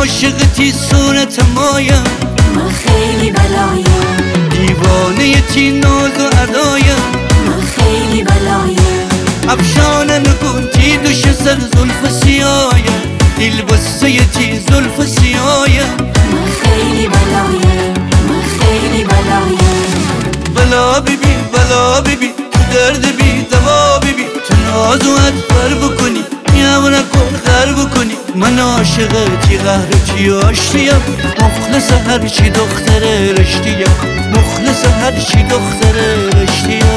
عاشقتی صورت مایم، من خیلی بلایم، دیوانه تی ناز و ادایم، من خیلی بلایم، افشانه نکن تی دوش سر زلف سیایم، دل بسته تی زلف سیایم، من خیلی بلایم، من خیلی بلایم. بلا ببین بلا ببین تو درد بی دوا ببین، تو ناز و ادبر بکنی میام نکن غر بکنی. من عاشقتی قهرتی آشتیم، مخلص هرچی دختر رشتیم، مخلص هرچی دختر رشتیم.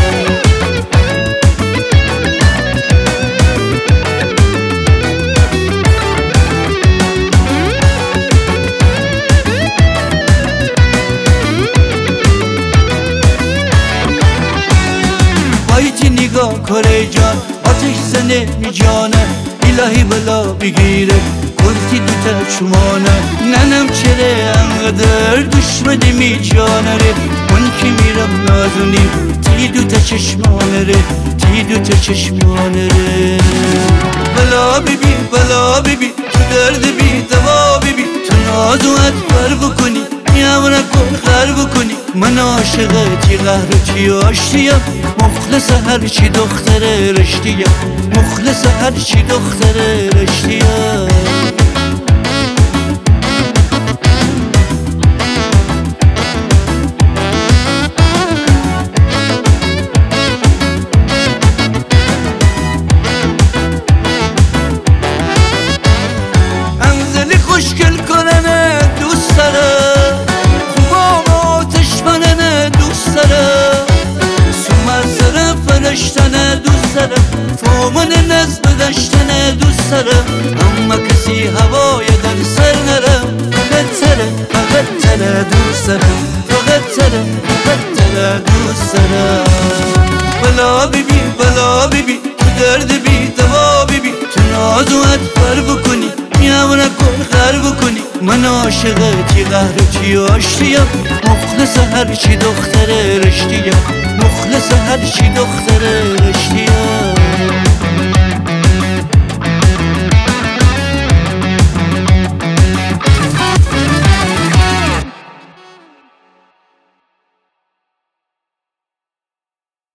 بایتی نگاه کره جان آتش زنه می جانه، الهی بلا بگیره کنتی دوتا چمانه. ننم چره انقدر دشمنی می جانه ره، من که میرم نازونی تی دوتا چشمانه ره، تی دوتا چشمانه ره. بلا ببین بلا ببین تو درد بی دوا ببین، تو ناز و ادبر بکنی میام نکن غر بکنی. من عاشقتی قهرتی آشتیم، مخلص هرچی دختر رشتیم، مخلص هرچی دختر رشتیم. انزلی خوشگل کننه دوست دارم، خوبام آتش مننه دوست دارم، سومرزره فرشتنه دوست دارم، فومن نزد دشتنه دوست دارم. اما کسی هوای در سر نرم، فقط تره دوست دارم، فقط تره دوست دارم. بلا ببین بلا ببین تو درد بی دوا ببین، تو ناز و ادبر بکنی میام نکن غر بکنی. من عاشقتی قهرتی آشتیم، مخلص هرچی دختر رشتیم، مخلص هرچی دختر رشتیم.